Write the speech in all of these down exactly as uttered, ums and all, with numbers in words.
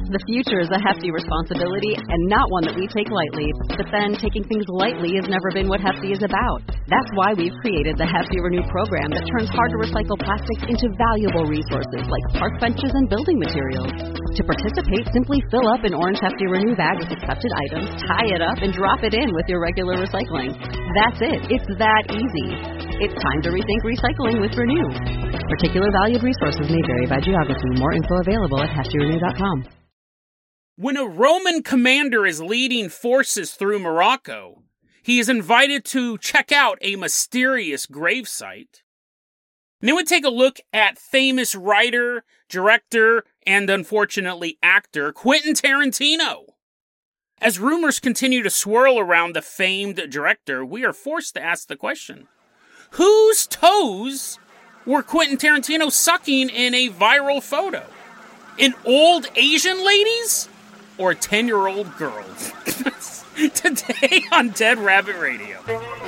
The future is a hefty responsibility and not one that we take lightly. But then, taking things lightly has never been what Hefty is about. That's why we've created the Hefty Renew program that turns hard-to-recycle plastics into valuable resources like park benches and building materials. To participate, simply fill up an orange Hefty Renew bag with accepted items, tie it up, and drop it in with your regular recycling. That's it. It's that easy. It's time to rethink recycling with Renew. Particular valued resources may vary by geography. More info available at hefty renew dot com. When a Roman commander is leading forces through Morocco, he is invited to check out a mysterious gravesite. And then we take a look at famous writer, director, and unfortunately actor Quentin Tarantino. As rumors continue to swirl around the famed director, we are forced to ask the question, whose toes were Quentin Tarantino sucking in a viral photo? An old Asian lady's? Or ten-year-old girls? Today on Dead Rabbit Radio.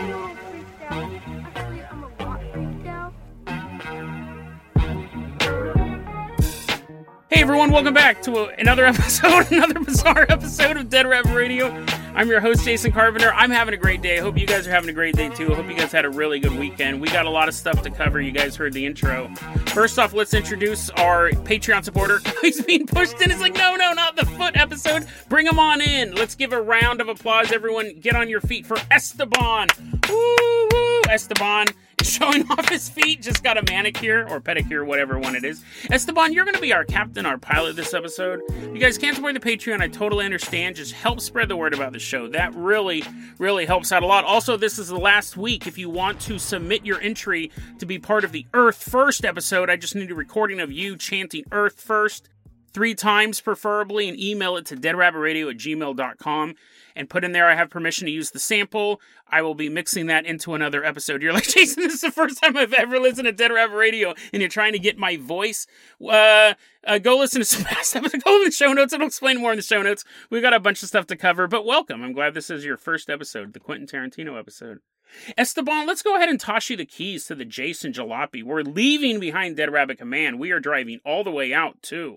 Hey everyone, welcome back to a, another episode, another bizarre episode of Dead Rabbit Radio. I'm your host, Jason Carpenter. I'm having a great day. I hope you guys are having a great day too. I hope you guys had a really good weekend. We got a lot of stuff to cover. You guys heard the intro. First off, let's introduce our Patreon supporter. He's being pushed in. It's like, no, no, not the foot episode. Bring him on in. Let's give a round of applause. Everyone get on your feet for Esteban. Woo, woo. Esteban is showing off his feet. Just got a manicure or pedicure, whatever one it is. Esteban, you're going to be our captain, our pilot this episode. You guys can't support the Patreon. I totally understand. Just help spread the word about the show. That really, really helps out a lot. Also, this is the last week. If you want to submit your entry to be part of the Earth First episode, I just need a recording of you chanting Earth First three times preferably, and email it to deadrabbitradio at gmail dot com. And put in there, I have permission to use the sample. I will be mixing that into another episode. You're like, Jason, this is the first time I've ever listened to Dead Rabbit Radio, and you're trying to get my voice. Uh, uh, go listen to some past episodes. Go in the show notes. I'll explain more in the show notes. We've got a bunch of stuff to cover, but welcome. I'm glad this is your first episode, the Quentin Tarantino episode. Esteban, let's go ahead and toss you the keys to the Jason Jalopy. We're leaving behind Dead Rabbit Command. We are driving all the way out to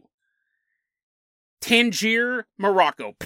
Tangier, Morocco.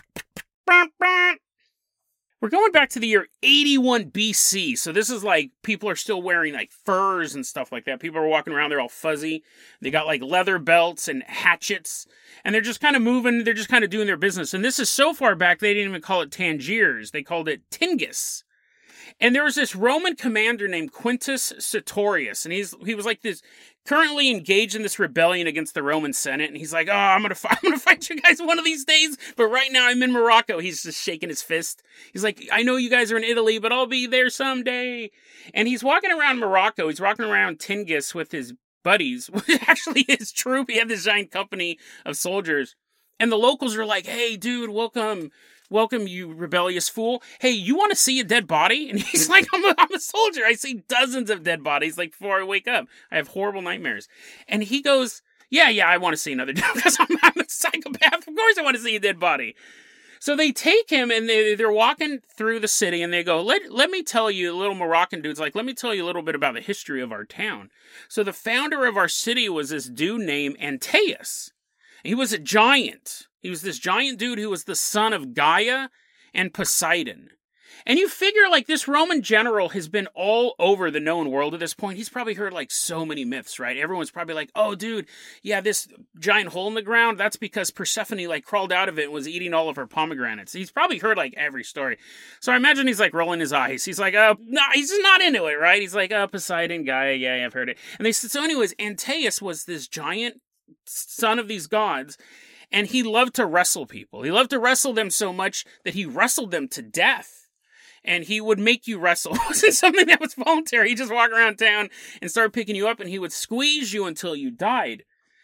We're going back to the year eighty-one B C, so this is like, people are still wearing like furs and stuff like that. People are walking around, they're all fuzzy. They got like leather belts and hatchets, and they're just kind of moving, they're just kind of doing their business. And this is so far back, they didn't even call it Tangiers, they called it Tingis. And there was this Roman commander named Quintus Sertorius, and he's he was like this, currently engaged in this rebellion against the Roman Senate, and he's like, oh, I'm gonna fight, I'm gonna fight you guys one of these days, but right now I'm in Morocco. He's just shaking his fist. He's like, I know you guys are in Italy, but I'll be there someday. And he's walking around Morocco. He's walking around Tingis with his buddies, which actually his troop. He had this giant company of soldiers, and the locals are like, hey, dude, welcome. Welcome, you rebellious fool. Hey, you want to see a dead body? And he's like, I'm a, I'm a soldier. I see dozens of dead bodies, like, before I wake up. I have horrible nightmares. And he goes, yeah, yeah, I want to see another dead because I'm, I'm a psychopath. Of course I want to see a dead body. So they take him, and they, they're walking through the city, and they go, let, let me tell you, little Moroccan dude's like, let me tell you a little bit about the history of our town. So the founder of our city was this dude named Antaeus. He was a giant. He was this giant dude who was the son of Gaia and Poseidon. And you figure, like, this Roman general has been all over the known world at this point. He's probably heard, like, so many myths, right? Everyone's probably like, oh, dude, yeah, this giant hole in the ground, that's because Persephone, like, crawled out of it and was eating all of her pomegranates. He's probably heard, like, every story. So I imagine he's, like, rolling his eyes. He's like, oh, no, he's just not into it, right? He's like, oh, Poseidon, Gaia, yeah, yeah, I've heard it. And they said, so anyways, Antaeus was this giant son of these gods, and he loved to wrestle people. He loved to wrestle them so much that he wrestled them to death. And he would make you wrestle. It wasn't something that was voluntary. He'd just walk around town and start picking you up, and he would squeeze you until you died.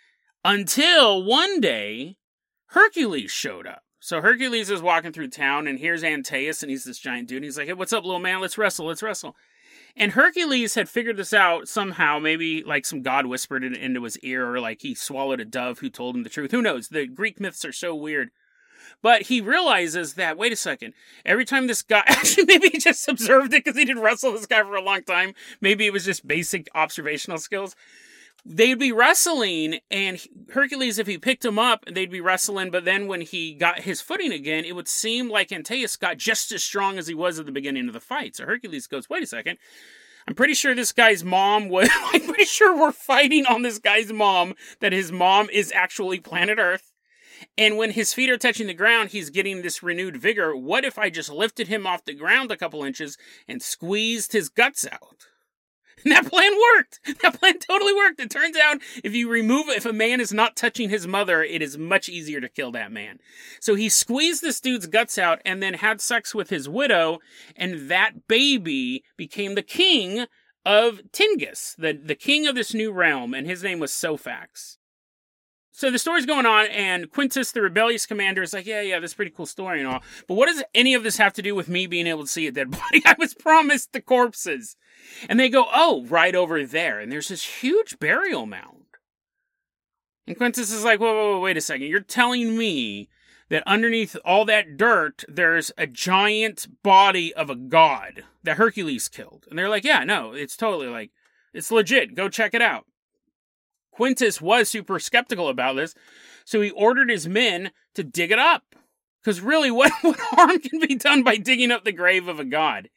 Until one day, Hercules showed up. So Hercules is walking through town, and here's Antaeus, and he's this giant dude. And he's like, hey, what's up, little man? Let's wrestle, let's wrestle. And Hercules had figured this out somehow. Maybe like some god whispered it into his ear, or like he swallowed a dove who told him the truth. Who knows? The Greek myths are so weird. But he realizes that, wait a second, every time this guy, actually maybe he just observed it because he didn't wrestle this guy for a long time. Maybe it was just basic observational skills. they'd be wrestling, and Hercules, if he picked him up, they'd be wrestling, but then when he got his footing again, it would seem like Antaeus got just as strong as he was at the beginning of the fight. So Hercules goes, wait a second, I'm pretty sure this guy's mom was, I'm pretty sure we're fighting on this guy's mom, that his mom is actually planet Earth. And when his feet are touching the ground, he's getting this renewed vigor. What if I just lifted him off the ground a couple inches and squeezed his guts out? And that plan worked. That plan totally worked. It turns out if you remove, if a man is not touching his mother, it is much easier to kill that man. So he squeezed this dude's guts out and then had sex with his widow, and that baby became the king of Tingis, the, the king of this new realm, and his name was Sophax. So the story's going on, and Quintus, the rebellious commander, is like, yeah, yeah, this is a pretty cool story and all. But what does any of this have to do with me being able to see a dead body? I was promised the corpses. And they go, oh, right over there. And there's this huge burial mound. And Quintus is like, whoa, whoa, whoa, wait a second. You're telling me that underneath all that dirt, there's a giant body of a god that Hercules killed. And they're like, yeah, no, it's totally like, it's legit. Go check it out. Quintus was super skeptical about this, so he ordered his men to dig it up. Because really, what, what harm can be done by digging up the grave of a god?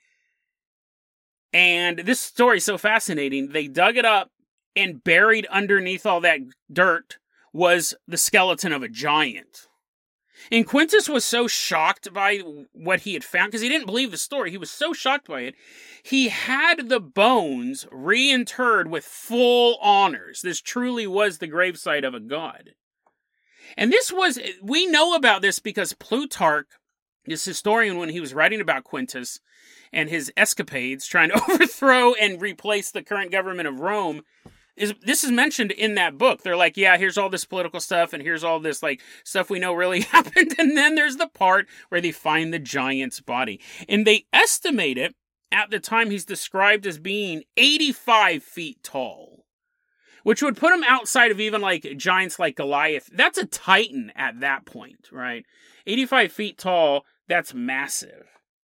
And this story is so fascinating. They dug it up, and buried underneath all that dirt was the skeleton of a giant. And Quintus was so shocked by what he had found, because he didn't believe the story. He was so shocked by it. He had the bones reinterred with full honors. This truly was the gravesite of a god. And this was, we know about this because Plutarch, this historian, when he was writing about Quintus and his escapades, trying to overthrow and replace the current government of Rome, Is, this is mentioned in that book. They're like, yeah, here's all this political stuff, and here's all this like stuff we know really happened. And then there's the part where they find the giant's body. And they estimate it, at the time he's described as being eighty-five feet tall, which would put him outside of even like giants like Goliath. That's a titan at that point, right? eighty-five feet tall, that's massive.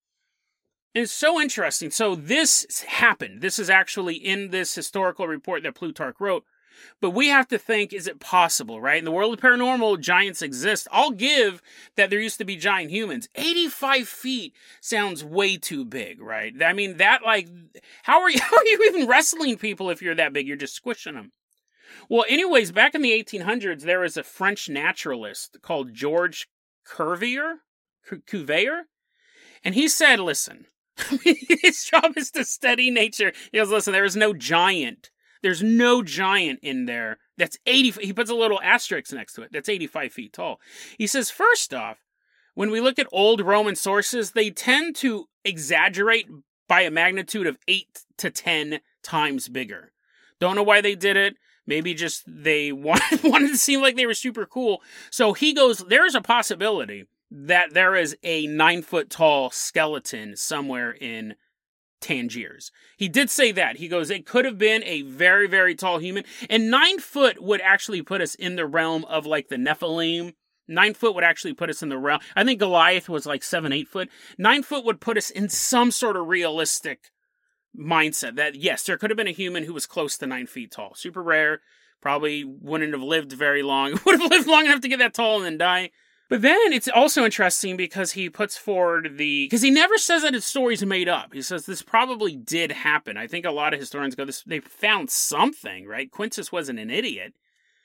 It's so interesting. So this happened. This is actually in this historical report that Plutarch wrote. But we have to think, is it possible, right? In the world of paranormal, giants exist. I'll give that there used to be giant humans. eighty-five feet sounds way too big, right? I mean, that like, how are you, how are you even wrestling people if you're that big? You're just squishing them. Well, anyways, back in the eighteen hundreds, there was a French naturalist called George Cuvier, Cuvier, and he said, listen, his job is to study nature. He goes, listen, there is no giant. There's no giant in there that's eighty. He puts a little asterisk next to it. That's eighty-five feet tall. He says, first off, when we look at old Roman sources, they tend to exaggerate by a magnitude of eight to ten times bigger. Don't know why they did it. Maybe just they wanted, wanted to seem like they were super cool. So he goes, there's a possibility that there is a nine foot tall skeleton somewhere in Tangiers. He did say that. He goes, it could have been a very, very tall human. And nine foot would actually put us in the realm of like the Nephilim. Nine foot would actually put us in the realm. I think Goliath was like seven, eight foot. Nine foot would put us in some sort of realistic mindset that, yes, there could have been a human who was close to nine feet tall. Super rare. Probably wouldn't have lived very long. Would have lived long enough to get that tall and then die. But then it's also interesting because he puts forward the... Because he never says that his story's made up. He says this probably did happen. I think a lot of historians go, this, they found something, right? Quintus wasn't an idiot.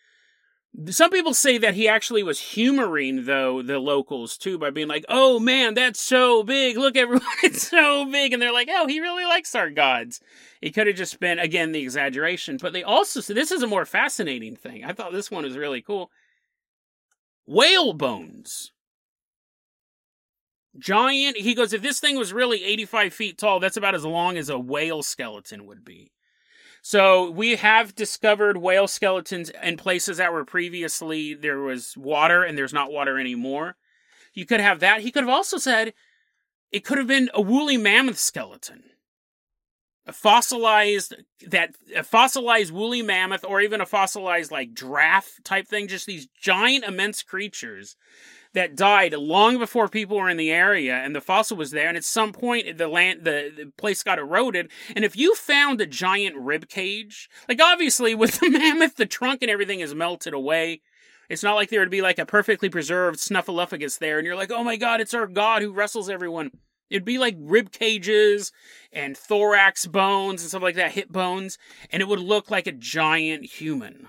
Some people say that he actually was humoring, though, the locals, too, by being like, oh, man, that's so big. Look, everyone, it's so big. And they're like, oh, he really likes our gods. It could have just been, again, the exaggeration. But they also... So this is a more fascinating thing. I thought this one was really cool. Whale bones. Giant, he goes, if this thing was really eighty-five feet tall, that's about as long as a whale skeleton would be. So we have discovered whale skeletons in places that were previously, there was water and there's not water anymore. You could have that. He could have also said it could have been a woolly mammoth skeleton. A fossilized, that a fossilized woolly mammoth, or even a fossilized like giraffe type thing, just these giant immense creatures that died long before people were in the area, and the fossil was there, and at some point the land the, the place got eroded. And if you found a giant rib cage, like obviously with the mammoth, the trunk and everything is melted away. It's not like there would be like a perfectly preserved Snuffleupagus there, and you're like, oh my god, it's our god who wrestles everyone. It'd be like rib cages and thorax bones and stuff like that, hip bones, and it would look like a giant human.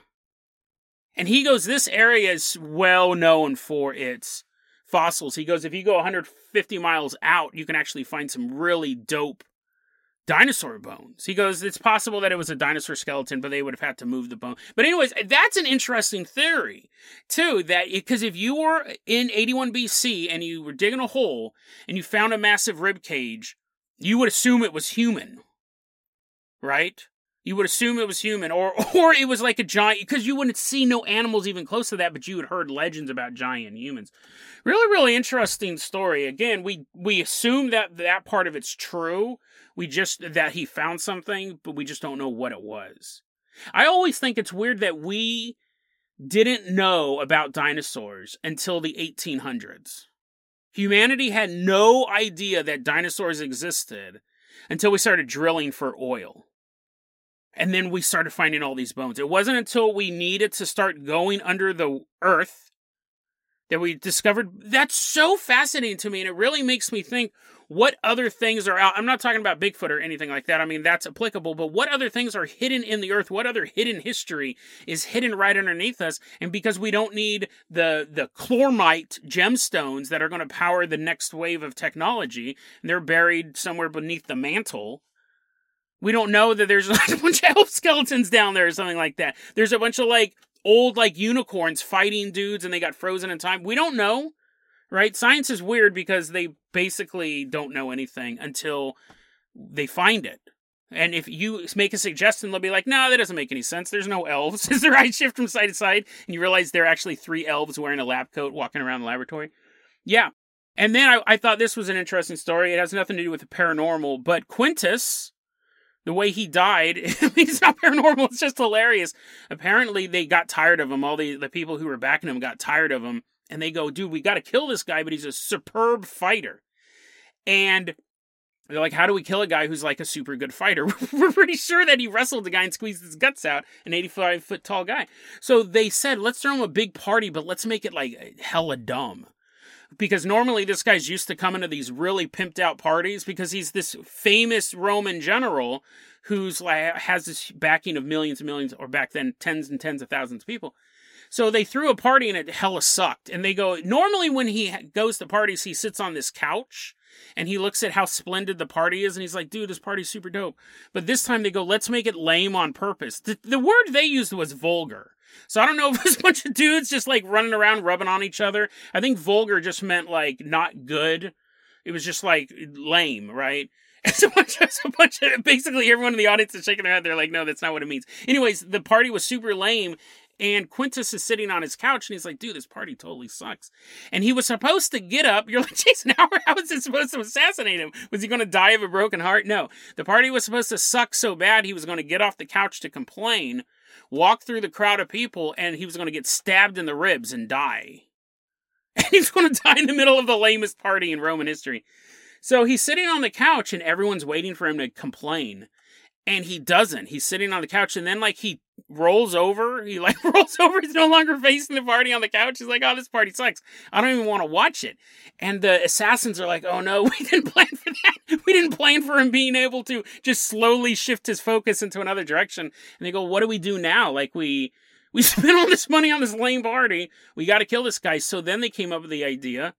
And he goes, this area is well known for its fossils. He goes, if you go one hundred fifty miles out, you can actually find some really dope dinosaur bones. He goes, it's possible that it was a dinosaur skeleton, but they would have had to move the bone. But anyways, that's an interesting theory, too, that because if you were in eighty-one B C and you were digging a hole and you found a massive rib cage, you would assume it was human, right? You would assume it was human, or or it was like a giant, because you wouldn't see no animals even close to that, but you had heard legends about giant humans. Really, really interesting story. Again, we we assume that that part of it's true. We just, that he found something, but we just don't know what it was. I always think it's weird that we didn't know about dinosaurs until the eighteen hundreds. Humanity had no idea that dinosaurs existed until we started drilling for oil. And then we started finding all these bones. It wasn't until we needed to start going under the earth that we discovered. That's so fascinating to me, and it really makes me think, what other things are out? I'm not talking about Bigfoot or anything like that. I mean, that's applicable, but what other things are hidden in the earth? What other hidden history is hidden right underneath us? And because we don't need the, the chlormite gemstones that are going to power the next wave of technology, and they're buried somewhere beneath the mantle, we don't know that there's like a bunch of elf skeletons down there or something like that. There's a bunch of like old like unicorns fighting dudes and they got frozen in time. We don't know, right? Science is weird because they basically don't know anything until they find it. And if you make a suggestion, they'll be like, no, that doesn't make any sense. There's no elves. As their eyes shift from side to side, and you realize they're actually three elves wearing a lab coat walking around the laboratory. Yeah. And then I, I thought this was an interesting story. It has nothing to do with the paranormal, but Quintus, the way he died, I mean, it's not paranormal, it's just hilarious. Apparently, they got tired of him. All the, the people who were backing him got tired of him. And they go, dude, we got to kill this guy, but he's a superb fighter. And they're like, how do we kill a guy who's like a super good fighter? We're pretty sure that he wrestled the guy and squeezed his guts out, an eighty-five foot tall guy. So they said, let's throw him a big party, but let's make it like hella dumb. Because normally this guy's used to coming to these really pimped out parties because he's this famous Roman general who's like has this backing of millions and millions, or back then tens and tens of thousands of people. So they threw a party and it hella sucked. And they go, normally when he goes to parties, he sits on this couch and he looks at how splendid the party is and he's like, dude, this party's super dope. But this time they go, let's make it lame on purpose. The, the word they used was vulgar. So I don't know if it was a bunch of dudes just like running around rubbing on each other. I think vulgar just meant like not good. It was just like lame, right? It's a bunch of, it's a bunch of, basically everyone in the audience is shaking their head. They're like, no, that's not what it means. Anyways, the party was super lame. And Quintus is sitting on his couch, and he's like, dude, this party totally sucks. And he was supposed to get up. You're like, Jason, how, how was it supposed to assassinate him? Was he going to die of a broken heart? No. The party was supposed to suck so bad, he was going to get off the couch to complain, walk through the crowd of people, and he was going to get stabbed in the ribs and die. And he was going to die in the middle of the lamest party in Roman history. So he's sitting on the couch, and everyone's waiting for him to complain. And he doesn't. He's sitting on the couch, and then, like, he rolls over. He, like, rolls over. He's no longer facing the party on the couch. He's like, oh, this party sucks. I don't even want to watch it. And the assassins are like, oh, no, we didn't plan for that. We didn't plan for him being able to just slowly shift his focus into another direction. And they go, what do we do now? Like, we we spent all this money on this lame party. We got to kill this guy. So then they came up with the idea,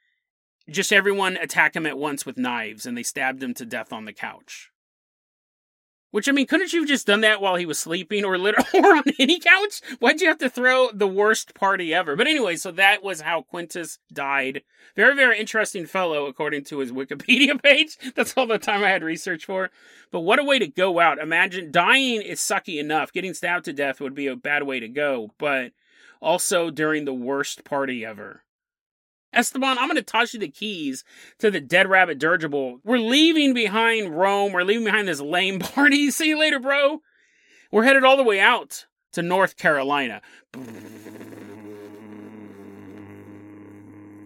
just everyone attack him at once with knives, and they stabbed him to death on the couch. Which, I mean, couldn't you have just done that while he was sleeping or lit- or on any couch? Why'd you have to throw the worst party ever? But anyway, so that was how Quintus died. Very, very interesting fellow, according to his Wikipedia page. That's all the time I had research for. But what a way to go out. Imagine, dying is sucky enough. Getting stabbed to death would be a bad way to go. But also during the worst party ever. Esteban, I'm going to toss you the keys to the Dead Rabbit dirigible. We're leaving behind Rome. We're leaving behind this lame party. See you later, bro. We're headed all the way out to North Carolina.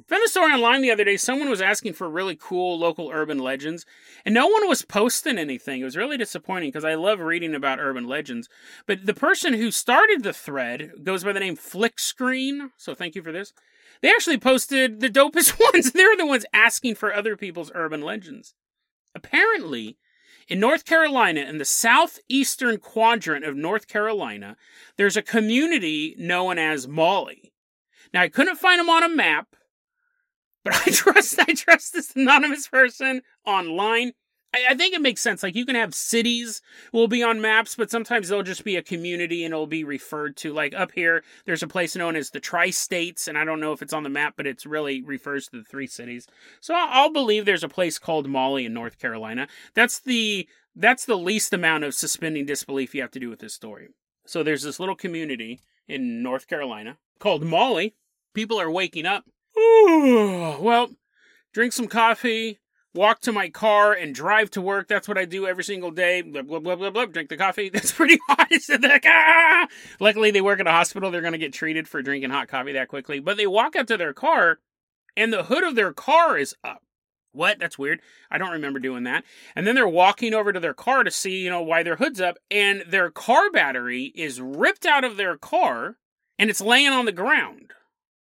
Found the story online the other day. Someone was asking for really cool local urban legends, and no one was posting anything. It was really disappointing because I love reading about urban legends. But the person who started the thread goes by the name Flickscreen, so thank you for this. They actually posted the dopest ones. They're the ones asking for other people's urban legends. Apparently, in North Carolina, in the southeastern quadrant of North Carolina, there's a community known as Molly. Now, I couldn't find them on a map, but I trust I trust this anonymous person online. I, I think it makes sense. Like, you can have cities will be on maps, but sometimes they'll just be a community and it'll be referred to. Like, up here, there's a place known as the Tri-States, and I don't know if it's on the map, but it really refers to the three cities. So I'll, I'll believe there's a place called Molly in North Carolina. That's the that's the least amount of suspending disbelief you have to do with this story. So there's this little community in North Carolina called Molly. People are waking up. Ooh, well, drink some coffee, walk to my car, and drive to work. That's what I do every single day. Blah, blah, blah, blah, blah. Drink the coffee. That's pretty hot. Like, ah! Luckily, they work at a hospital. They're going to get treated for drinking hot coffee that quickly. But they walk up to their car, and the hood of their car is up. What? That's weird. I don't remember doing that. And then they're walking over to their car to see, you know, why their hood's up. And their car battery is ripped out of their car, and it's laying on the ground.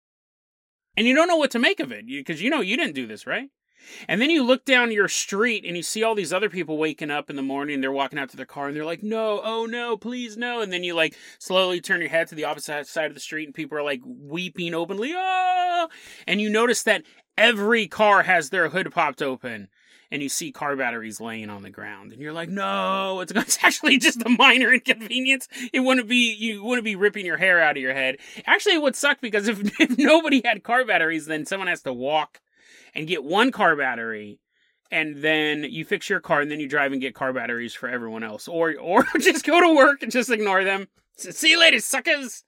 And you don't know what to make of it, because you know you didn't do this, right? And then you look down your street and you see all these other people waking up in the morning. They're walking out to their car and they're like, no, oh no, please no. And then you like slowly turn your head to the opposite side of the street and people are like weeping openly. Oh! And you notice that every car has their hood popped open. And you see car batteries laying on the ground. And you're like, no, it's, it's actually just a minor inconvenience. It wouldn't be, you wouldn't be ripping your hair out of your head. Actually, it would suck because if, if nobody had car batteries, then someone has to walk and get one car battery. And then you fix your car and then you drive and get car batteries for everyone else. Or, or just go to work and just ignore them. See you later, suckers.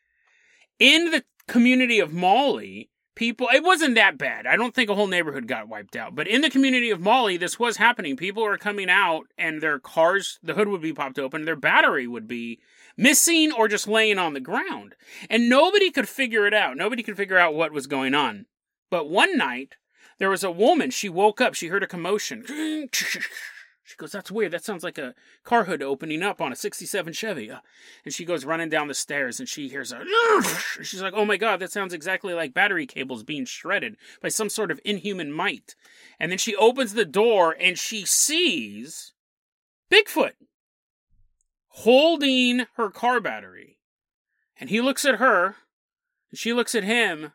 In the community of Molly, people, it wasn't that bad. I don't think a whole neighborhood got wiped out. But in the community of Molly, this was happening. People were coming out and their cars, the hood would be popped open. Their battery would be missing or just laying on the ground. And nobody could figure it out. Nobody could figure out what was going on. But one night, there was a woman. She woke up. She heard a commotion. She goes, that's weird. That sounds like a car hood opening up on a sixty-seven Chevy. And she goes running down the stairs and she hears a... She's like, oh my God, that sounds exactly like battery cables being shredded by some sort of inhuman might. And then she opens the door and she sees Bigfoot holding her car battery. And he looks at her and she looks at him.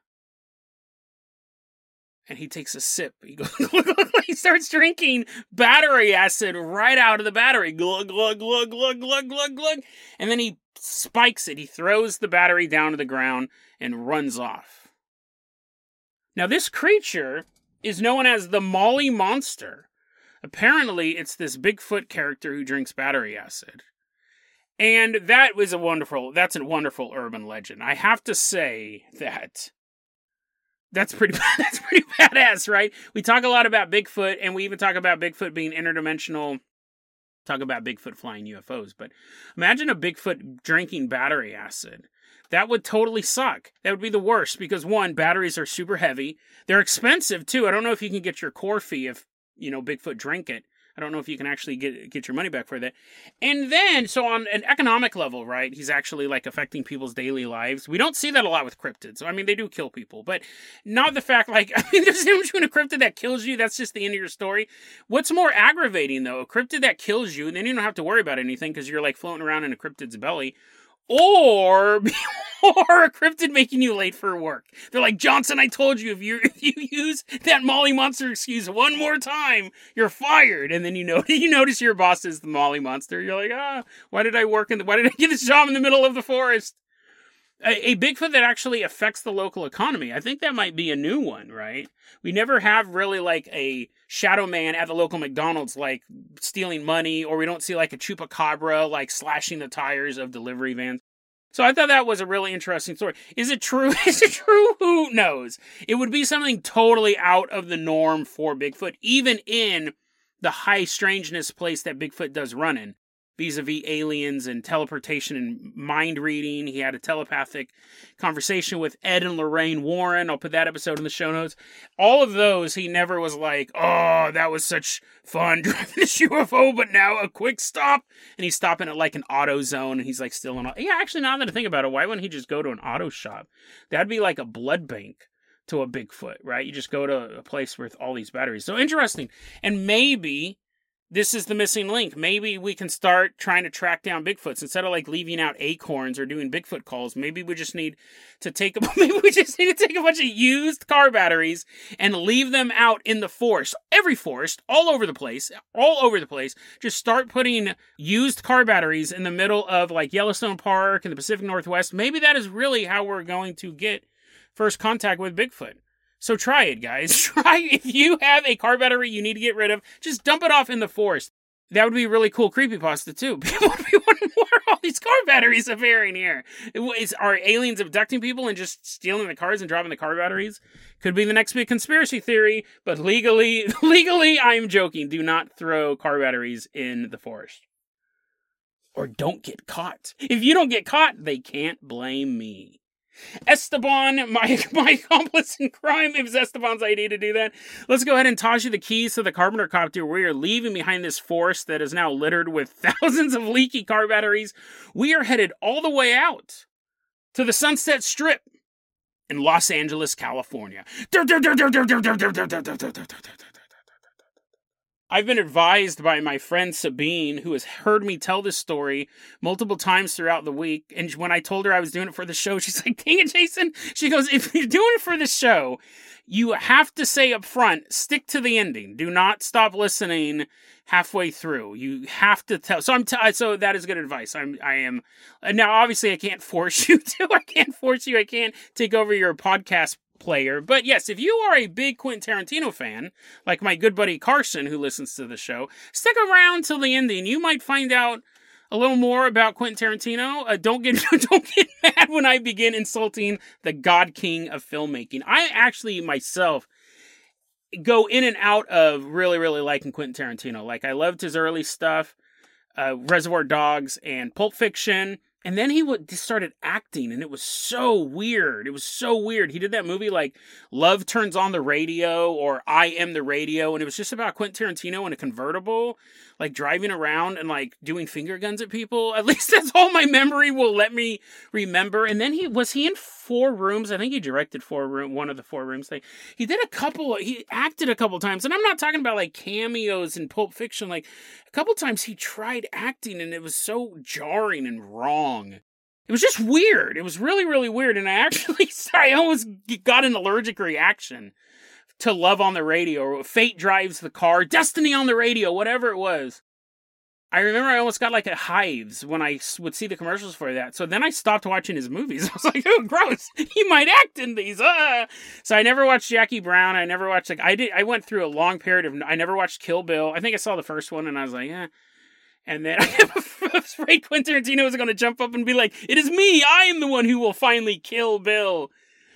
And he takes a sip. He goes, he starts drinking battery acid right out of the battery. Glug, glug, glug, glug, glug, glug, glug. And then he spikes it. He throws the battery down to the ground and runs off. Now, this creature is known as the Molly Monster. Apparently, it's this Bigfoot character who drinks battery acid. And that was a wonderful, that's a wonderful urban legend. I have to say that... That's pretty that's pretty badass, right? We talk a lot about Bigfoot, and we even talk about Bigfoot being interdimensional, talk about Bigfoot flying U F Os, but imagine a Bigfoot drinking battery acid. That would totally suck. That would be the worst, because one, batteries are super heavy. They're expensive, too. I don't know if you can get your core fee if, you know, Bigfoot drank it. I don't know if you can actually get get your money back for that. And then, so on an economic level, right, he's actually, like, affecting people's daily lives. We don't see that a lot with cryptids. So, I mean, they do kill people, but not the fact, like, I mean, there's a difference between a cryptid that kills you. That's just the end of your story. What's more aggravating, though, a cryptid that kills you, and then you don't have to worry about anything because you're, like, floating around in a cryptid's belly, or... or a cryptid making you late for work. They're like, Johnson, I told you, if you if you use that Molly Monster excuse one more time, you're fired. And then you know you notice your boss is the Molly Monster. You're like, ah, why did I work in the, why did I get this job in the middle of the forest? A, a Bigfoot that actually affects the local economy. I think that might be a new one, right? We never have really like a shadow man at the local McDonald's like stealing money, or we don't see like a chupacabra like slashing the tires of delivery vans. So I thought that was a really interesting story. Is it true? Is it true? Who knows? It would be something totally out of the norm for Bigfoot, even in the high strangeness place that Bigfoot does run in. vis-a-vis aliens and teleportation and mind reading. He had a telepathic conversation with Ed and Lorraine Warren. I'll put that episode in the show notes. All of those, he never was like, oh, that was such fun driving this U F O, but now a quick stop. And he's stopping at like an auto zone, and he's like still in. Yeah, actually, now that I think about it, why wouldn't he just go to an auto shop? That'd be like a blood bank to a Bigfoot, right? You just go to a place with all these batteries. So interesting. And maybe this is the missing link. Maybe we can start trying to track down Bigfoots instead of like leaving out acorns or doing Bigfoot calls. Maybe we just need to take a maybe we just need to take a bunch of used car batteries and leave them out in the forest, every forest, all over the place, all over the place. Just start putting used car batteries in the middle of like Yellowstone Park and the Pacific Northwest. Maybe that is really how we're going to get first contact with Bigfoot. So try it, guys. Try if you have a car battery you need to get rid of, just dump it off in the forest. That would be a really cool creepypasta, too. People would be wondering, what are all these car batteries appearing here? Is, are aliens abducting people and just stealing the cars and dropping the car batteries? Could be the next big conspiracy theory, but legally, legally, I'm joking. Do not throw car batteries in the forest. Or don't get caught. If you don't get caught, they can't blame me. Esteban, my my accomplice in crime, it was Esteban's idea to do that. Let's go ahead and toss you the keys to the Carpenter copter. We are leaving behind this forest that is now littered with thousands of leaky car batteries. We are headed all the way out to the Sunset Strip in Los Angeles, California. I've been advised by my friend Sabine, who has heard me tell this story multiple times throughout the week. And when I told her I was doing it for the show, she's like, dang it, Jason. She goes, if you're doing it for the show, you have to say up front, stick to the ending. Do not stop listening halfway through. You have to tell. So I'm t- so that is good advice. I'm, I am. Now, obviously, I can't force you to. I can't force you. I can't take over your podcast player. But yes, if you are a big Quentin Tarantino fan, like my good buddy Carson, who listens to the show, stick around till the ending. You might find out a little more about Quentin Tarantino. Uh, don't get don't get mad when I begin insulting the God King of filmmaking. I actually myself go in and out of really, really liking Quentin Tarantino. Like, I loved his early stuff, uh, Reservoir Dogs and Pulp Fiction. And then he would, started acting, and it was so weird. It was so weird. He did that movie like Love Turns on the Radio or I Am the Radio, and it was just about Quentin Tarantino in a convertible, like driving around and like doing finger guns at people. At least that's all my memory will let me remember. And then he was he in Four Rooms. I think he directed Four Room, one of the Four Rooms thing. He did a couple. He acted a couple times, and I'm not talking about like cameos in Pulp Fiction. Like a couple times he tried acting, and it was so jarring and wrong. It was just weird. It was really, really weird. And I actually, sorry, I almost got an allergic reaction to Love on the Radio, or Fate Drives the Car, Destiny on the Radio, whatever it was. I remember I almost got like a hives when I would see the commercials for that. So then I stopped watching his movies. I was like, oh, gross. He might act in these. Ah. So I never watched Jackie Brown. I never watched, like, I did. I went through a long period of, I never watched Kill Bill. I think I saw the first one and I was like, eh. And then I was afraid Quentin Tarantino was going to jump up and be like, it is me. I am the one who will finally kill Bill.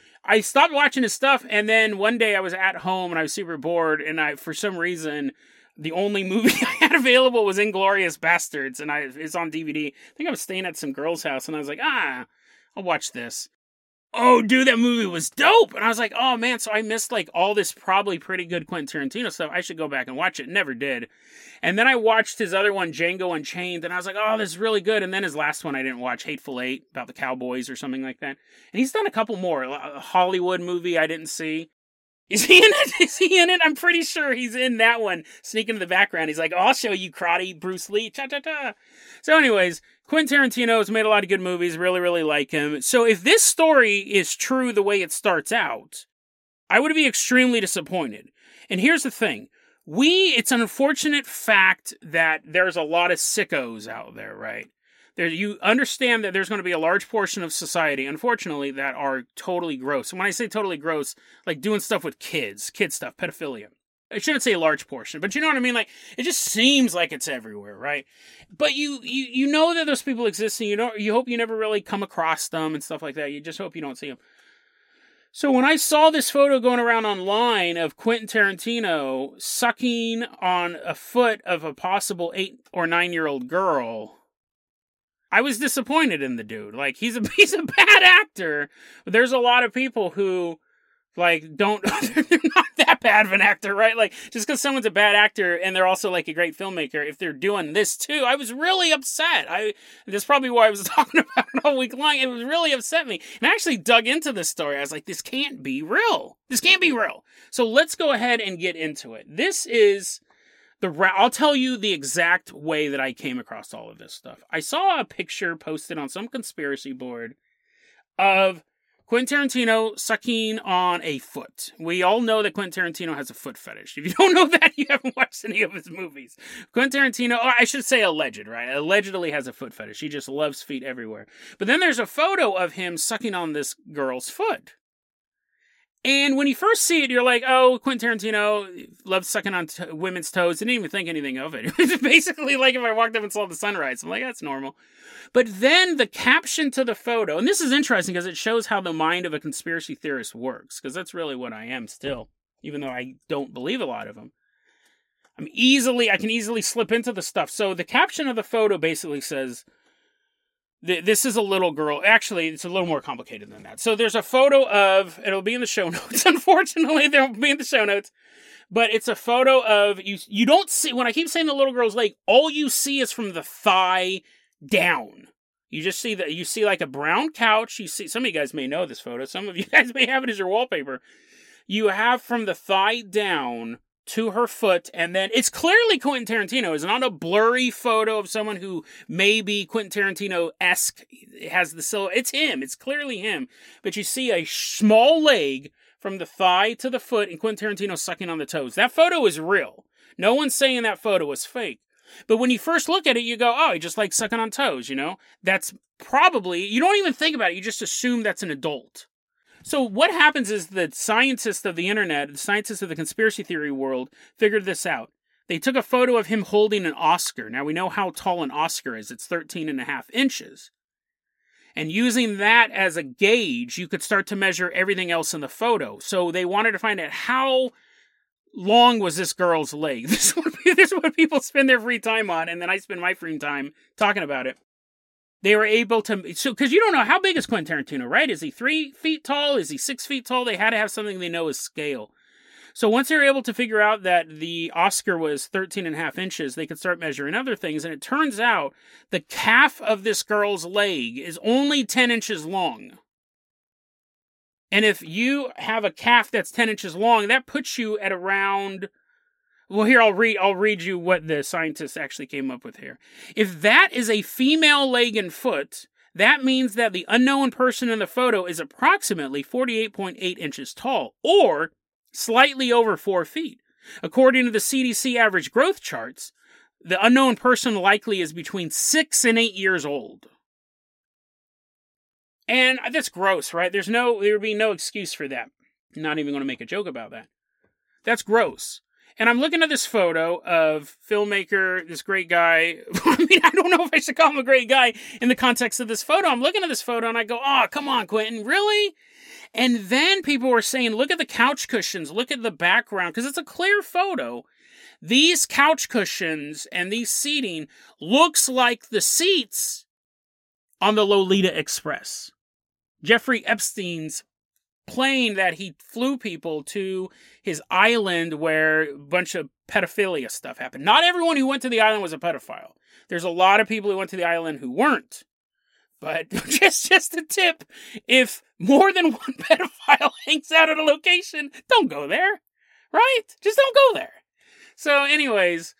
I stopped watching his stuff. And then one day I was at home and I was super bored. And I, for some reason, the only movie I had available was Inglourious Bastards. And I, it's on D V D. I think I was staying at some girl's house. And I was like, ah, I'll watch this. Oh, dude, that movie was dope. And I was like, oh, man, so I missed, like, all this probably pretty good Quentin Tarantino stuff. I should go back and watch it. Never did. And then I watched his other one, Django Unchained, and I was like, oh, this is really good. And then his last one I didn't watch, Hateful Eight, about the cowboys or something like that. And he's done a couple more. A Hollywood movie I didn't see. Is he in it? Is he in it? I'm pretty sure he's in that one. Sneaking in the background. He's like, oh, I'll show you karate, Bruce Lee. Cha-cha-cha. So anyways, Quentin Tarantino has made a lot of good movies. Really, really like him. So if this story is true the way it starts out, I would be extremely disappointed. And here's the thing. We, it's an unfortunate fact that there's a lot of sickos out there, right? There, you understand that there's going to be a large portion of society, unfortunately, that are totally gross. And when I say totally gross, like doing stuff with kids, kid stuff, pedophilia. I shouldn't say a large portion, but you know what I mean? Like, it just seems like it's everywhere, right? But you, you, you know that those people exist, and you don't, you hope you never really come across them and stuff like that. You just hope you don't see them. So when I saw this photo going around online of Quentin Tarantino sucking on a foot of a possible eight or nine year old girl, I was disappointed in the dude. Like, he's a he's a bad actor, but there's a lot of people who, like, don't, they're not that bad of an actor, right? Like, just because someone's a bad actor and they're also, like, a great filmmaker, if they're doing this too, I was really upset. I, that's probably why I was talking about it all week long. It was really upset me. And I actually dug into this story. I was like, this can't be real. This can't be real. So let's go ahead and get into it. This is the, ra- I'll tell you the exact way that I came across all of this stuff. I saw a picture posted on some conspiracy board of Quentin Tarantino sucking on a foot. We all know that Quentin Tarantino has a foot fetish. If you don't know that, you haven't watched any of his movies. Quentin Tarantino, oh, I should say alleged, right? Allegedly has a foot fetish. He just loves feet everywhere. But then there's a photo of him sucking on this girl's foot. And when you first see it, you're like, oh, Quentin Tarantino loves sucking on t- women's toes. Didn't even think anything of it. It was basically like if I walked up and saw the sunrise. I'm like, that's normal. But then the caption to the photo, and this is interesting because it shows how the mind of a conspiracy theorist works, because that's really what I am still, even though I don't believe a lot of them. I'm easily, I can easily slip into the stuff. So the caption of the photo basically says, this is a little girl. Actually, it's a little more complicated than that. So there's a photo of, it'll be in the show notes. Unfortunately, there will be in the show notes. But it's a photo of, you You don't see, when I keep saying the little girl's leg, all you see is from the thigh down. You just see that, you see like a brown couch. You see, some of you guys may know this photo. Some of you guys may have it as your wallpaper. You have from the thigh down to her foot, and then it's clearly Quentin Tarantino. It's not a blurry photo of someone who may be Quentin Tarantino-esque, has the silhouette. It's him. It's clearly him. But you see a small leg from the thigh to the foot, and Quentin Tarantino sucking on the toes. That photo is real. No one's saying that photo was fake. But when you first look at it, you go, oh, he just likes sucking on toes, you know? That's probably, you don't even think about it. You just assume that's an adult. So what happens is that scientists of the internet, the scientists of the conspiracy theory world, figured this out. They took a photo of him holding an Oscar. Now, we know how tall an Oscar is. It's thirteen and a half inches. And using that as a gauge, you could start to measure everything else in the photo. So they wanted to find out how long was this girl's leg. This is what, this is what people spend their free time on, and then I spend my free time talking about it. They were able to, so, because you don't know, how big is Quentin Tarantino, right? Is he three feet tall? Is he six feet tall? They had to have something they know is scale. So once they were able to figure out that the Oscar was thirteen and a half inches, they could start measuring other things. And it turns out the calf of this girl's leg is only ten inches long. And if you have a calf that's ten inches long, that puts you at around, well, here, I'll read I'll read you what the scientists actually came up with here. If that is a female leg and foot, that means that the unknown person in the photo is approximately forty-eight point eight inches tall, or slightly over four feet. According to the C D C average growth charts, the unknown person likely is between six and eight years old. And that's gross, right? There's no, there would be no excuse for that. I'm not even going to make a joke about that. That's gross. And I'm looking at this photo of filmmaker, this great guy. I mean, I don't know if I should call him a great guy in the context of this photo. I'm looking at this photo and I go, oh, come on, Quentin, really? And then people were saying, look at the couch cushions, look at the background, because it's a clear photo. These couch cushions and these seating looks like the seats on the Lolita Express. Jeffrey Epstein's plane that he flew people to his island where a bunch of pedophilia stuff happened. Not everyone who went to the island was a pedophile. There's a lot of people who went to the island who weren't. But just, just a tip, if more than one pedophile hangs out at a location, don't go there, right? Just don't go there. So anyways,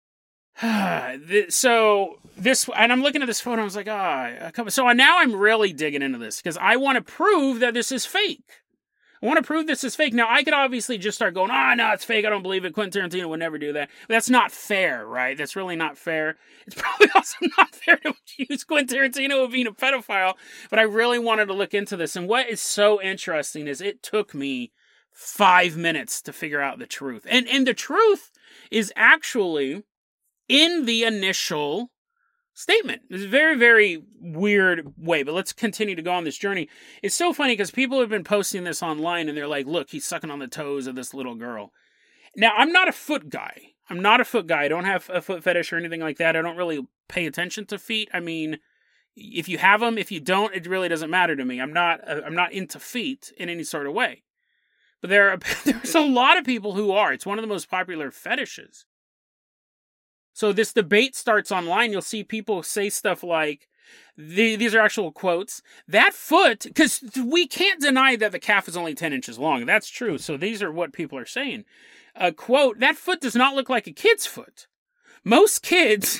so this, and I'm looking at this photo, and I was like, ah, oh, so now I'm really digging into this, because I want to prove that this is fake. I want to prove this is fake. Now, I could obviously just start going, ah, oh, no, it's fake, I don't believe it, Quentin Tarantino would never do that. But that's not fair, right? That's really not fair. It's probably also not fair to accuse Quentin Tarantino of being a pedophile, but I really wanted to look into this, and what is so interesting is it took me five minutes to figure out the truth. And, and the truth is actually in the initial statement. It's a very, very weird way, but let's continue to go on this journey. It's so funny because people have been posting this online and they're like, look, he's sucking on the toes of this little girl. Now, I'm not a foot guy. I'm not a foot guy. I don't have a foot fetish or anything like that. I don't really pay attention to feet. I mean, if you have them, if you don't, it really doesn't matter to me. I'm not, I'm not into feet in any sort of way. But there are, there's a lot of people who are. It's one of the most popular fetishes. So this debate starts online. You'll see people say stuff like, these are actual quotes, that foot, because we can't deny that the calf is only ten inches long. That's true. So these are what people are saying. A quote, that foot does not look like a kid's foot. Most kids,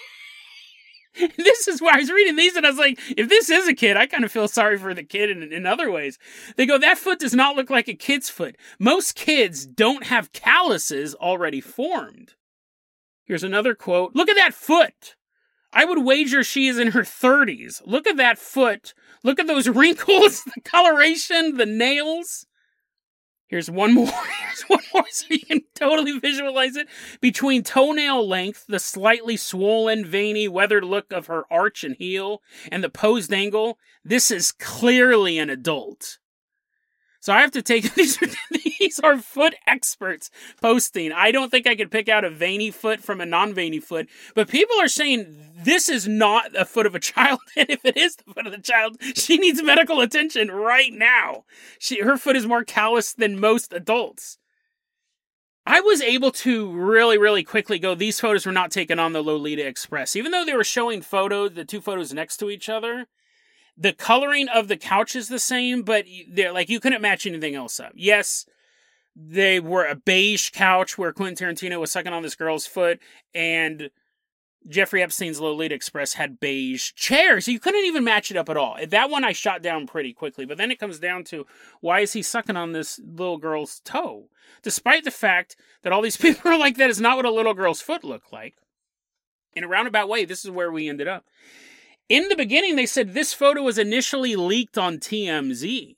this is why I was reading these and I was like, if this is a kid, I kind of feel sorry for the kid in, in other ways. They go, that foot does not look like a kid's foot. Most kids don't have calluses already formed. Here's another quote. Look at that foot. I would wager she is in her thirties. Look at that foot. Look at those wrinkles, the coloration, the nails. Here's one more. Here's one more so you can totally visualize it. Between toenail length, the slightly swollen, veiny, weathered look of her arch and heel, and the posed angle, this is clearly an adult. So I have to take, these are, these are foot experts posting. I don't think I could pick out a veiny foot from a non-veiny foot, but people are saying this is not a foot of a child, and if it is the foot of the child, she needs medical attention right now. She, her foot is more callous than most adults. I was able to really, really quickly go, these photos were not taken on the Lolita Express. Even though they were showing photos, the two photos next to each other, the coloring of the couch is the same, but they're like, you couldn't match anything else up. Yes, they were a beige couch where Quentin Tarantino was sucking on this girl's foot, and Jeffrey Epstein's Lolita Express had beige chairs. You couldn't even match it up at all. That one I shot down pretty quickly, but then it comes down to, why is he sucking on this little girl's toe? Despite the fact that all these people are like, that is not what a little girl's foot looked like. In a roundabout way, this is where we ended up. In the beginning, they said this photo was initially leaked on T M Z.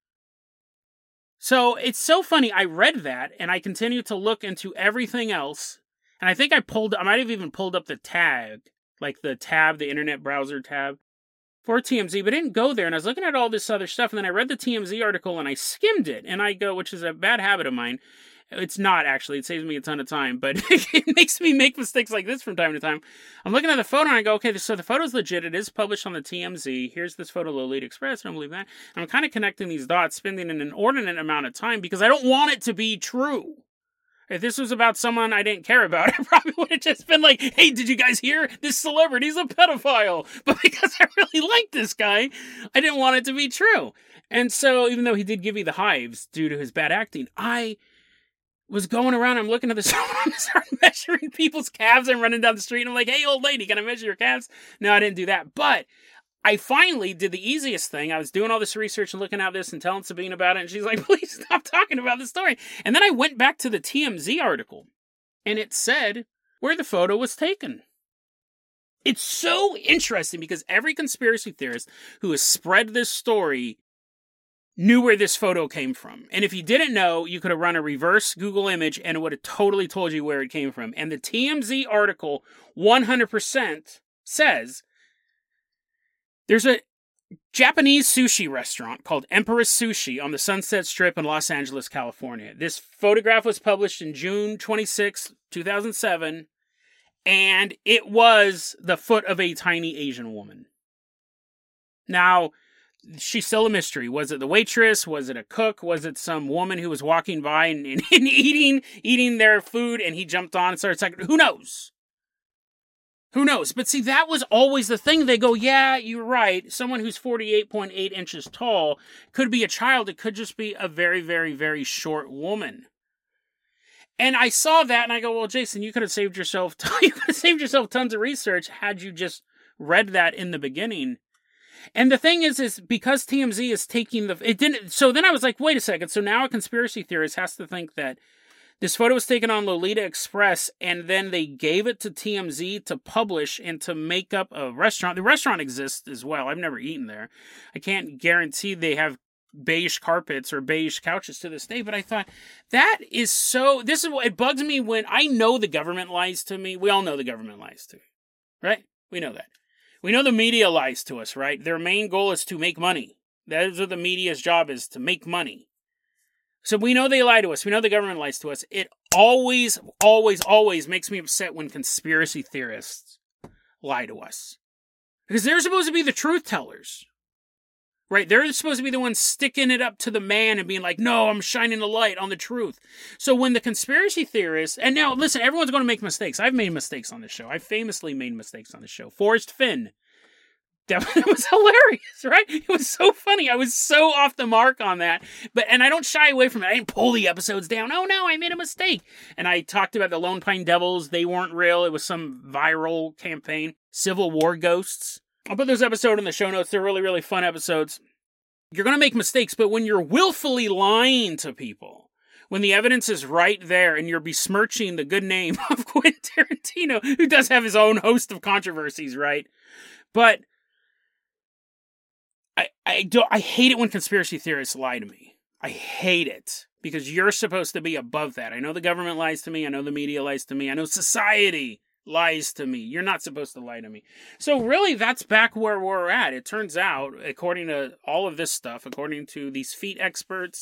So it's so funny. I read that and I continued to look into everything else. And I think I pulled, I might have even pulled up the tag, like the tab, the internet browser tab for T M Z, but it didn't go there. And I was looking at all this other stuff. And then I read the T M Z article and I skimmed it. And I go, which is a bad habit of mine. It's not, actually. It saves me a ton of time, but it makes me make mistakes like this from time to time. I'm looking at the photo and I go, okay, so the photo's legit. It is published on the T M Z. Here's this photo, Lolita Express. I don't believe that. And I'm kind of connecting these dots, spending an inordinate amount of time because I don't want it to be true. If this was about someone I didn't care about, I probably would have just been like, hey, did you guys hear? This celebrity's a pedophile. But because I really like this guy, I didn't want it to be true. And so even though he did give me the hives due to his bad acting, I was going around, I'm looking at this, I started measuring people's calves. I'm running down the street and I'm like, hey, old lady, can I measure your calves? No, I didn't do that. But I finally did the easiest thing. I was doing all this research and looking at this and telling Sabine about it. And she's like, please stop talking about this story. And then I went back to the T M Z article and it said where the photo was taken. It's so interesting because every conspiracy theorist who has spread this story knew where this photo came from. And if you didn't know, you could have run a reverse Google image and it would have totally told you where it came from. And the T M Z article one hundred percent says there's a Japanese sushi restaurant called Empress Sushi on the Sunset Strip in Los Angeles, California. This photograph was published in June twenty-sixth, two thousand seven, and it was the foot of a tiny Asian woman. Now, she's still a mystery. Was it the waitress? Was it a cook? Was it some woman who was walking by and, and, and eating eating their food and he jumped on and started sucking? Who knows? Who knows? But see, that was always the thing. They go, yeah, you're right. Someone who's forty-eight point eight inches tall could be a child. It could just be a very, very, very short woman. And I saw that and I go, well, Jason, you could have saved yourself, t- you could have saved yourself tons of research had you just read that in the beginning. And the thing is, is because T M Z is taking the, it didn't, so then I was like, wait a second. So now a conspiracy theorist has to think that this photo was taken on Lolita Express and then they gave it to T M Z to publish and to make up a restaurant. The restaurant exists as well. I've never eaten there. I can't guarantee they have beige carpets or beige couches to this day, but I thought that is so, this is what, it bugs me when I know the government lies to me. We all know the government lies to me, right? We know that. We know the media lies to us, right? Their main goal is to make money. That is what the media's job is, to make money. So we know they lie to us. We know the government lies to us. It always, always, always makes me upset when conspiracy theorists lie to us. Because they're supposed to be the truth tellers. Right? They're supposed to be the ones sticking it up to the man and being like, no, I'm shining a light on the truth. So when the conspiracy theorists, and now listen, everyone's going to make mistakes. I've made mistakes on this show. I've famously made mistakes on this show. Forrest Finn. That was hilarious, right? It was so funny. I was so off the mark on that. But and I don't shy away from it. I didn't pull the episodes down. Oh no, I made a mistake. And I talked about the Lone Pine Devils. They weren't real. It was some viral campaign. Civil War ghosts. I'll put those episodes in the show notes. They're really, really fun episodes. You're going to make mistakes, but when you're willfully lying to people, when the evidence is right there and you're besmirching the good name of Quentin Tarantino, who does have his own host of controversies, right? But I, I, do, I hate it when conspiracy theorists lie to me. I hate it because you're supposed to be above that. I know the government lies to me. I know the media lies to me. I know society lies to me. You're not supposed to lie to me. So really, that's back where we're at. It turns out, according to all of this stuff, according to these feet experts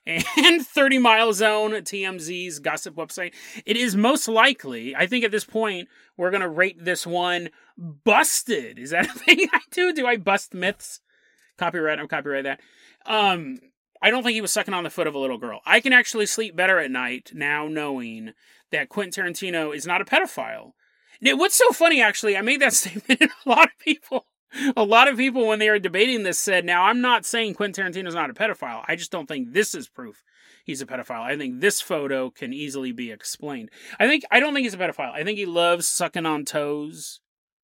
and thirty mile zone, T M Z's gossip website, it is most likely, I think at this point, we're going to rate this one busted. Is that a thing I do? Do I bust myths? Copyright, I'm copyright that. Um, I don't think he was sucking on the foot of a little girl. I can actually sleep better at night now knowing that Quentin Tarantino is not a pedophile. Now, what's so funny, actually, I made that statement, and a lot of people, a lot of people, when they were debating this, said, now, I'm not saying Quentin Tarantino's not a pedophile. I just don't think this is proof he's a pedophile. I think this photo can easily be explained. I think, I don't think he's a pedophile. I think he loves sucking on toes,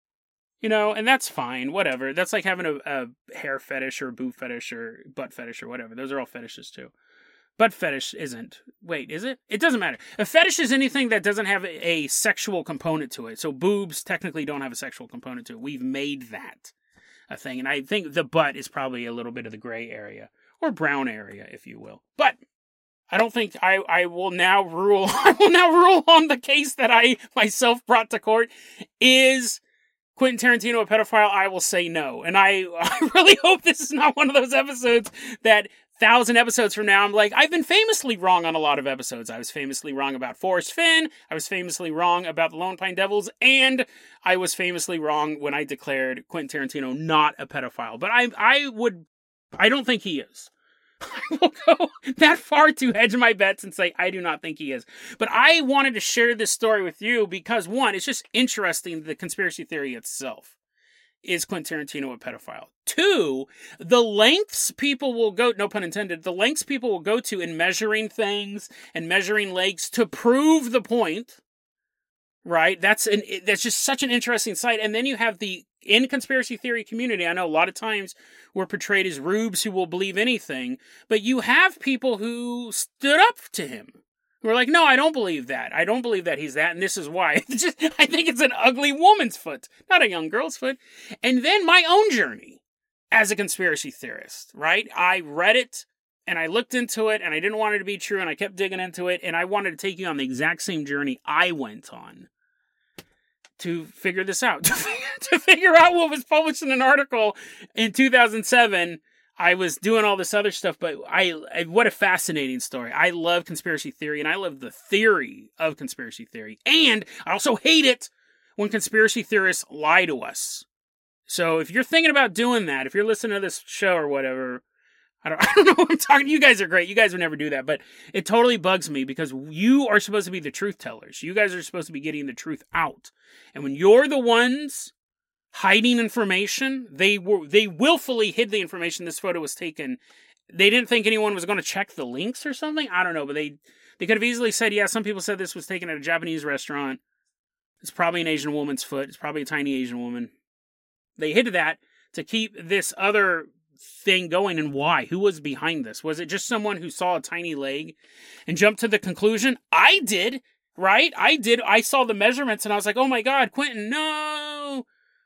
you know, and that's fine, whatever. That's like having a, a hair fetish or a boob fetish or butt fetish or whatever. Those are all fetishes, too. Butt fetish isn't. Wait, is it? It doesn't matter. A fetish is anything that doesn't have a, a sexual component to it. So boobs technically don't have a sexual component to it. We've made that a thing. And I think the butt is probably a little bit of the gray area. Or brown area, if you will. But I don't think I, I will now rule I will now rule on the case that I myself brought to court. Is Quentin Tarantino a pedophile? I will say no. And I, I really hope this is not one of those episodes that thousand episodes from now, I'm like, I've been famously wrong on a lot of episodes. I was famously wrong about Forrest Finn. I was famously wrong about the Lone Pine Devils. And I was famously wrong when I declared Quentin Tarantino not a pedophile. But I I would, I don't think he is. I will go that far to hedge my bets and say I do not think he is. But I wanted to share this story with you because, one, it's just interesting, the conspiracy theory itself. Is Quentin Tarantino a pedophile? Two, the lengths people will go, no pun intended, the lengths people will go to in measuring things and measuring legs to prove the point, right? That's an, that's just such an interesting sight. And then you have the, in conspiracy theory community, I know a lot of times we're portrayed as rubes who will believe anything, but you have people who stood up to him. We're like, no, I don't believe that. I don't believe that he's that, and this is why. It's just, I think it's an ugly woman's foot, not a young girl's foot. And then my own journey as a conspiracy theorist, right? I read it, and I looked into it, and I didn't want it to be true, and I kept digging into it, and I wanted to take you on the exact same journey I went on to figure this out, to figure, to figure out what was published in an article in two thousand seven. I was doing all this other stuff, but I, I, what a fascinating story. I love conspiracy theory, and I love the theory of conspiracy theory. And I also hate it when conspiracy theorists lie to us. So if you're thinking about doing that, if you're listening to this show or whatever, I don't, I don't know what I'm talking. You guys are great. You guys would never do that, but it totally bugs me because you are supposed to be the truth tellers. You guys are supposed to be getting the truth out. And when you're the ones hiding information, they were they willfully hid the information. This photo was taken. They didn't think anyone was going to check the links or something. I don't know, but they they could have easily said, yeah, some people said this was taken at a Japanese restaurant. It's probably an Asian woman's foot. It's probably a tiny Asian woman. They hid that to keep this other thing going. And why? Who was behind this? Was it just someone who saw a tiny leg and jumped to the conclusion? I did, right? I did. I saw the measurements and I was like, oh my God, Quentin, no.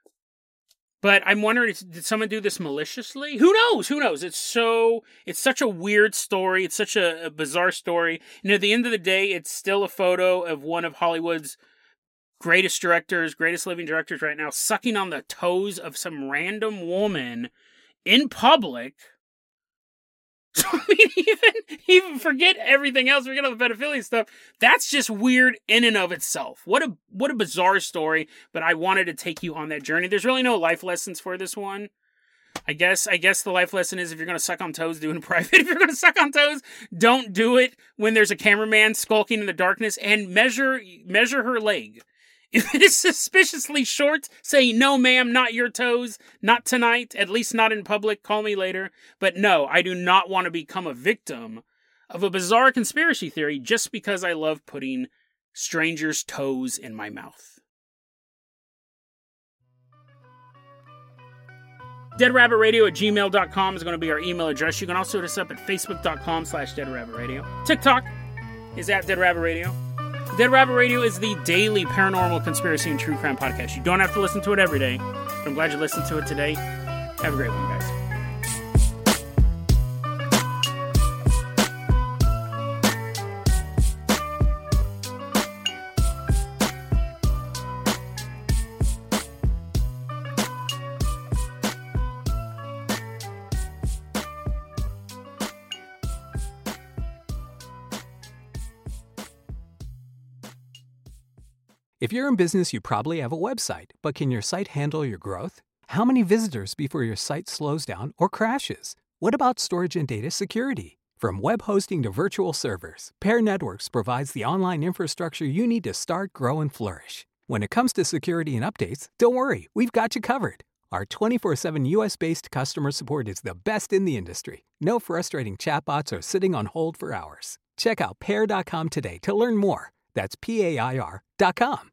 But I'm wondering, did someone do this maliciously? Who knows? Who knows? It's so, it's such a weird story. It's such a, a bizarre story. And at the end of the day, it's still a photo of one of Hollywood's greatest directors, greatest living directors right now, sucking on the toes of some random woman in public. So, I mean, even, even forget everything else, forget all the pedophilia stuff. That's just weird in and of itself. What a what a bizarre story, but I wanted to take you on that journey. There's really no life lessons for this one. I guess I guess the life lesson is if you're going to suck on toes, do it in private. If you're going to suck on toes, don't do it when there's a cameraman skulking in the darkness, and measure measure her leg. If it is suspiciously short, say, no, ma'am, not your toes, not tonight, at least not in public, call me later. But no, I do not want to become a victim of a bizarre conspiracy theory just because I love putting strangers' toes in my mouth. deadrabbitradio at gmail dot com is going to be our email address. You can also hit us up at facebook.com slash deadrabbitradio. TikTok is at deadrabbitradio. Dead Rabbit Radio is the daily paranormal conspiracy and true crime podcast. You don't have to listen to it every day, but I'm glad you listened to it today. Have a great one, guys. If you're in business, you probably have a website, but can your site handle your growth? How many visitors before your site slows down or crashes? What about storage and data security? From web hosting to virtual servers, Pair Networks provides the online infrastructure you need to start, grow, and flourish. When it comes to security and updates, don't worry, we've got you covered. Our twenty-four seven U S-based customer support is the best in the industry. No frustrating chatbots or sitting on hold for hours. Check out pair dot com today to learn more. That's P A I R dot com.